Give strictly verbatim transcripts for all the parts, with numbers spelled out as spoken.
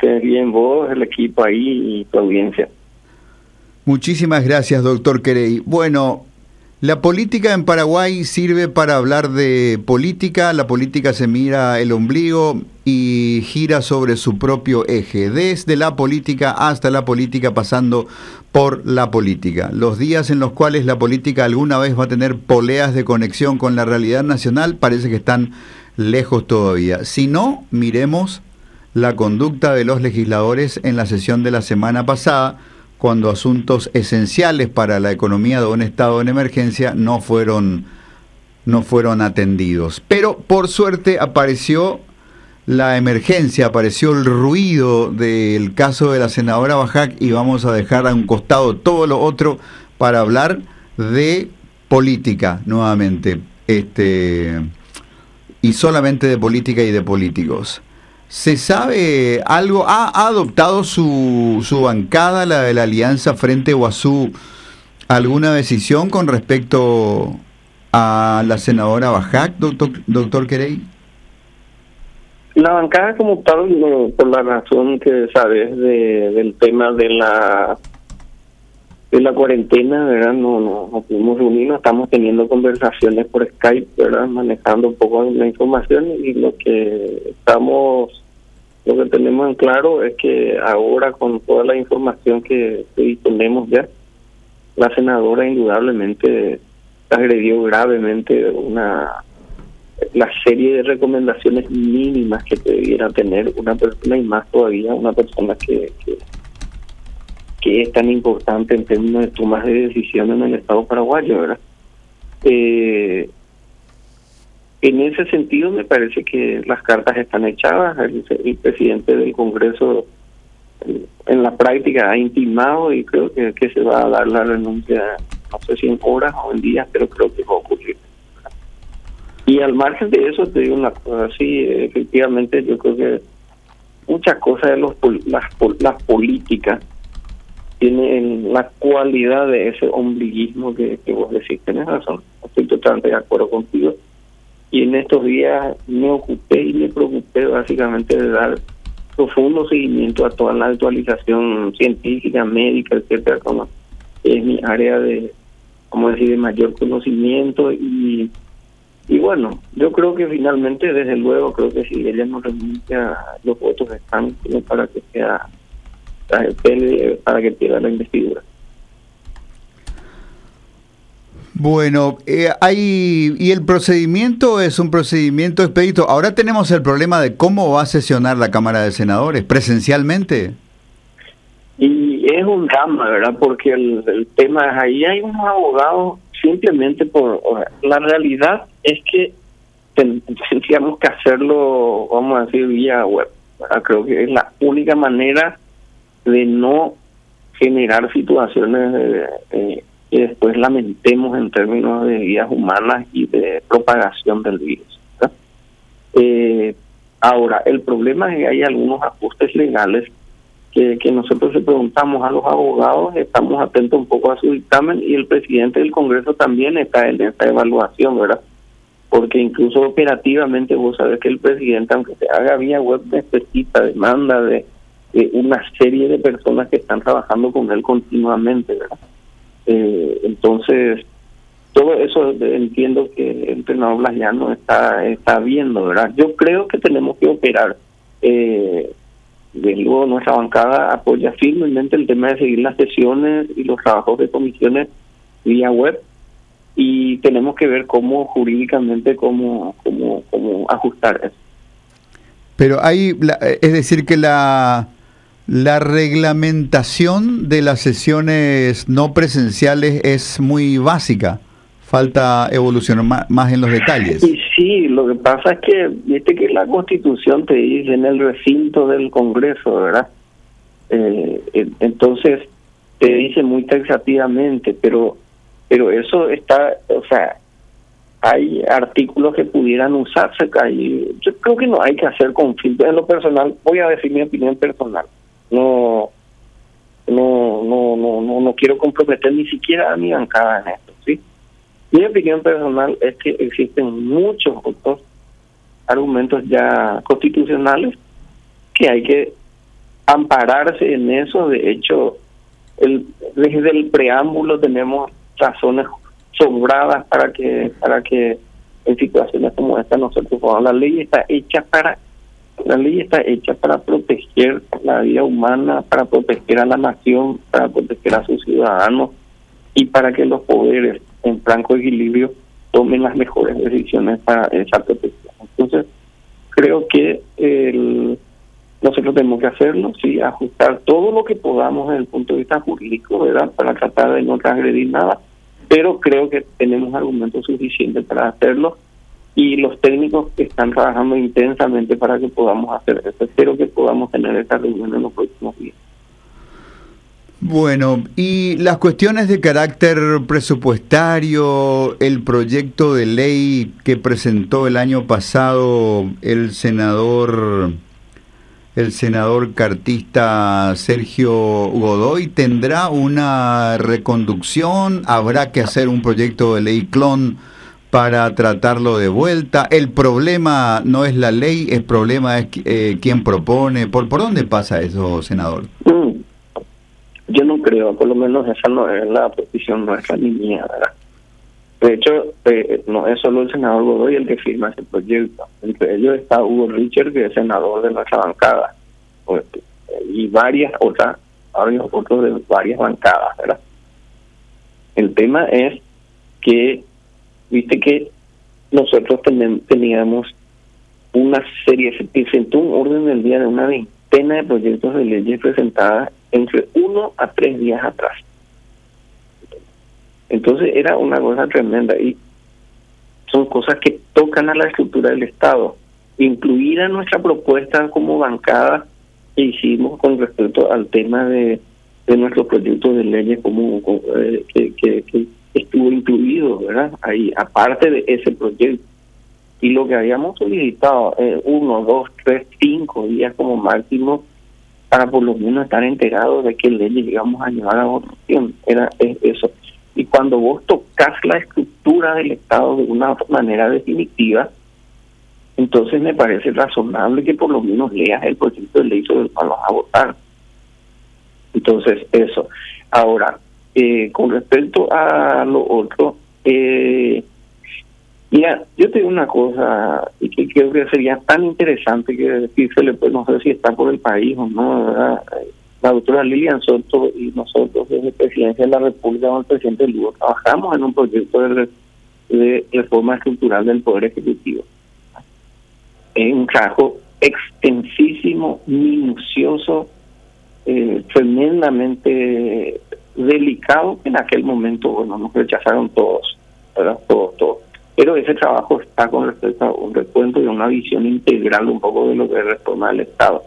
estés bien vos, el equipo ahí y tu audiencia. Muchísimas gracias, doctor Querey. Bueno, la política en Paraguay sirve para hablar de política. La política se mira el ombligo y gira sobre su propio eje, desde la política hasta la política, pasando por la política. Los días en los cuales la política alguna vez va a tener poleas de conexión con la realidad nacional parece que están lejos todavía. Si no, miremos la conducta de los legisladores en la sesión de la semana pasada, cuando asuntos esenciales para la economía de un estado en emergencia no fueron, no fueron atendidos. Pero por suerte apareció la emergencia, apareció el ruido del caso de la senadora Bajac y vamos a dejar a un costado todo lo otro para hablar de política nuevamente, este, y solamente de política y de políticos. ¿Se sabe algo? ¿Ha adoptado su, su bancada, la de la Alianza Frente Guazú, alguna decisión con respecto a la senadora Bajac, doctor, doctor Querey? La bancada como tal, no, por la razón que sabes de, del tema de la de la cuarentena, ¿verdad? No, no, no pudimos reunirnos, estamos teniendo conversaciones por Skype, ¿verdad? Manejando un poco la información, y lo que estamos, lo que tenemos en claro es que ahora, con toda la información que, que disponemos ya, la senadora indudablemente agredió gravemente una la serie de recomendaciones mínimas que debiera tener una persona, y más todavía una persona que, que que es tan importante en términos de tomas de decisiones en el Estado paraguayo, ¿verdad? Eh, en ese sentido me parece que las cartas están echadas. El, el presidente del Congreso en, en la práctica ha intimado, y creo que, que se va a dar la renuncia, no sé si en horas o en días, pero creo que va a ocurrir. Y al margen de eso, te digo una cosa, sí, efectivamente yo creo que muchas cosas de los las, las políticas tienen la cualidad de ese ombliguismo que, que vos decís. Tenés razón, estoy totalmente de acuerdo contigo. Y en estos días me ocupé y me preocupé básicamente de dar profundo seguimiento a toda la actualización científica, médica, etcétera, como es mi área de, como decir, de mayor conocimiento. Y y bueno, yo creo que finalmente, desde luego, creo que si ella no renuncia, los votos están para que sea para que pierda la investidura. Bueno, eh, hay y el procedimiento es un procedimiento expedito. Ahora tenemos el problema de cómo va a sesionar la Cámara de Senadores, presencialmente. Y es un drama, ¿verdad? Porque el, el tema es ahí hay unos abogados simplemente por o sea, la realidad es que ten, tendríamos que hacerlo, vamos a decir, vía web, ¿verdad? Creo que es la única manera de no generar situaciones de, de, que después lamentemos en términos de vidas humanas y de propagación del virus, ¿verdad? Eh, ahora, el problema es que hay algunos ajustes legales que, que nosotros le preguntamos a los abogados, estamos atentos un poco a su dictamen, y el presidente del Congreso también está en esta evaluación, ¿verdad? Porque incluso operativamente vos sabés que el presidente, aunque se haga vía web, necesita demanda de Eh, una serie de personas que están trabajando con él continuamente, ¿verdad? Eh, entonces, todo eso entiendo que el entrenador Blasllano está está viendo, ¿verdad? Yo creo que tenemos que operar. Eh, de luego, nuestra bancada apoya firmemente el tema de seguir las sesiones y los trabajos de comisiones vía web, y tenemos que ver cómo jurídicamente cómo cómo cómo ajustar eso. Pero hay, es decir, que la La reglamentación de las sesiones no presenciales es muy básica. Falta evolucionar más, más en los detalles. Y sí, lo que pasa es que, viste que la Constitución te dice en el recinto del Congreso, ¿verdad? Eh, entonces, te dice muy taxativamente, pero pero eso está, o sea, hay artículos que pudieran usarse acá, y yo creo que no hay que hacer conflicto. En lo personal, voy a decir mi opinión personal. No, no, no, no, no, no quiero comprometer ni siquiera a mi bancada en esto, ¿sí? Mi opinión personal es que existen muchos otros argumentos ya constitucionales que hay que ampararse en eso. De hecho, el, desde el preámbulo tenemos razones sobradas para que para que en situaciones como esta nosotros podamos. La ley está hecha para la ley está hecha para proteger la vida humana, para proteger a la nación, para proteger a sus ciudadanos y para que los poderes en franco equilibrio tomen las mejores decisiones para esa protección. Entonces, creo que el, nosotros tenemos que hacerlo, sí, ajustar todo lo que podamos desde el punto de vista jurídico, ¿verdad?, para tratar de no transgredir nada, pero creo que tenemos argumentos suficientes para hacerlo y los técnicos que están trabajando intensamente para que podamos hacer eso. Espero que podamos tener esta reunión en los próximos días. Bueno, y las cuestiones de carácter presupuestario, el proyecto de ley que presentó el año pasado el senador, el senador cartista Sergio Godoy, ¿tendrá una reconducción? ¿Habrá que hacer un proyecto de ley clon para tratarlo de vuelta? El problema no es la ley, el problema es eh, quién propone. ¿Por, ¿Por dónde pasa eso, senador? Mm. Yo no creo, por lo menos esa no es la posición nuestra ni mía, ¿verdad? De hecho, eh, no es solo el senador Godoy el que firma ese proyecto. Entre ellos está Hugo Richard, que es senador de nuestra bancada, y varias otras, varios otros de varias bancadas, ¿verdad? El tema es que, viste que nosotros ten, teníamos una serie, se presentó un orden del día de una veintena de proyectos de leyes presentadas entre uno a tres días atrás. Entonces era una cosa tremenda y son cosas que tocan a la estructura del Estado, incluida nuestra propuesta como bancada que hicimos con respecto al tema de, de nuestros proyectos de leyes como, como eh, que, que, que estuvo incluido, ¿verdad? Ahí, aparte de ese proyecto. Y lo que habíamos solicitado, eh, uno, dos, tres, cinco días como máximo, para por lo menos estar enterados de qué leyes íbamos a llevar a votación. Era es eso. Y cuando vos tocas la estructura del Estado de una manera definitiva, entonces me parece razonable que por lo menos leas el proyecto de ley sobre el cual vas a votar. Entonces, eso. Ahora, eh, con respecto a lo otro, eh, mira, yo te digo una cosa y que creo que sería tan interesante que decírsele, pues no sé si está por el país o no, ¿verdad? La doctora Lilian Soto y nosotros desde Presidencia de la República con el presidente Lugo trabajamos en un proyecto de, de reforma estructural del Poder Ejecutivo. Es un trabajo extensísimo, minucioso, eh, tremendamente delicado, que en aquel momento, bueno, nos rechazaron todos, ¿verdad? Todos, todos. Pero ese trabajo está con respecto a un recuento y a una visión integral un poco de lo que es reforma del Estado.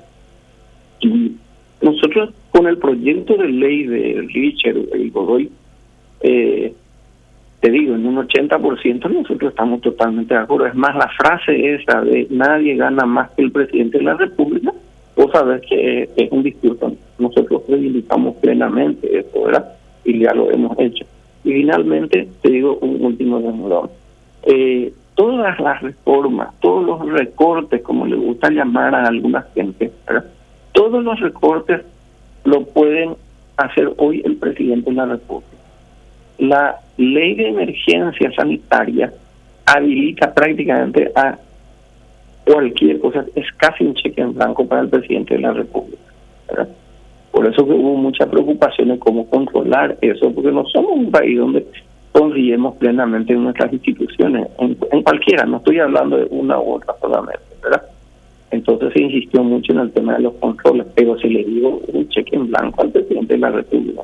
Y nosotros con el proyecto de ley de Richard y Godoy, eh, te digo, en un ochenta por ciento nosotros estamos totalmente de acuerdo. Es más, la frase esa de nadie gana más que el presidente de la República, vos sabés que es, es un discurso. Nosotros reivindicamos plenamente eso, ¿verdad? Y ya lo hemos hecho. Y finalmente, te digo un último renglón. Eh, todas las reformas, todos los recortes, como le gusta llamar a alguna gente, ¿verdad? Todos los recortes lo pueden hacer hoy el presidente de la República. La ley de emergencia sanitaria habilita prácticamente a cualquier cosa, es casi un cheque en blanco para el presidente de la República, ¿verdad? Por eso que hubo mucha preocupación en cómo controlar eso, porque no somos un país donde confiemos plenamente en nuestras instituciones, en, en cualquiera, no estoy hablando de una u otra solamente, ¿verdad? Entonces se insistió mucho en el tema de los controles, pero se le dio un cheque en blanco al presidente de la República.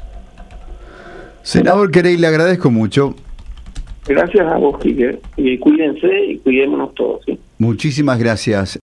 Senador Querey, le agradezco mucho. Gracias a vos, Quique, y cuídense y cuidémonos todos, ¿sí? Muchísimas gracias.